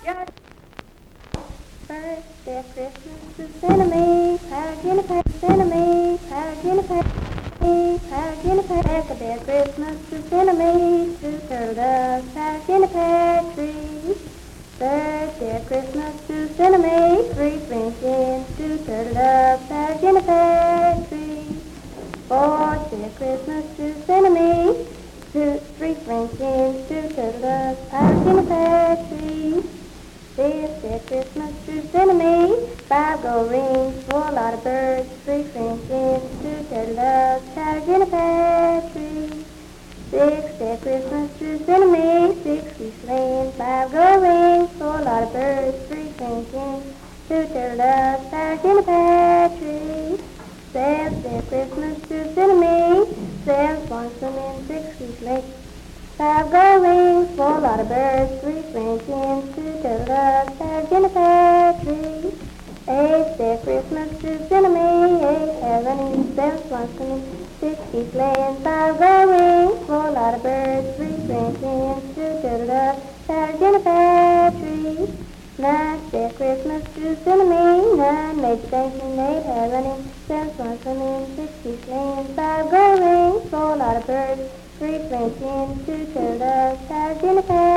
First day of Christmas is enemy, Guinea pig, enemy, Guinea pig, Guinea pig. Second day of Christmas is enemy, two turtle doves, Guinea pig tree. Third day of Christmas is enemy, three Springfield, two turtle doves, Guinea pig tree. Fourth day of Christmas is enemy, three Springfield, two turtle doves, Guinea pig tree. Fifth day of Christmas is enemy, five gold rings, four lot of birds, three Springfield, two turtle doves, Guinea pig tree. Sixth day of Christmas is enemy, six geese laying, five gold rings, four lot of birds, three Springfield, two turtle doves, Guinea pig tree. Seventh day of Christmas is enemy, seven swans swimming, six geese laying, five gold rings, four lot of birds, three Springfield, two turtle doves, Guinea pig tree. Eighth day of Christmas is enemy, eight hair running, seven swans swimming, six geese laying, five gold rings, four lot of birds, three Springfield, two turtle doves, Guinea pig tree. Ninth day of Christmas is enemy, nine maids dancing, eight hair running, seven swans swimming, six geese laying, five gold rings, four lot of birds, three Springfield, two turtle doves, Guinea pig.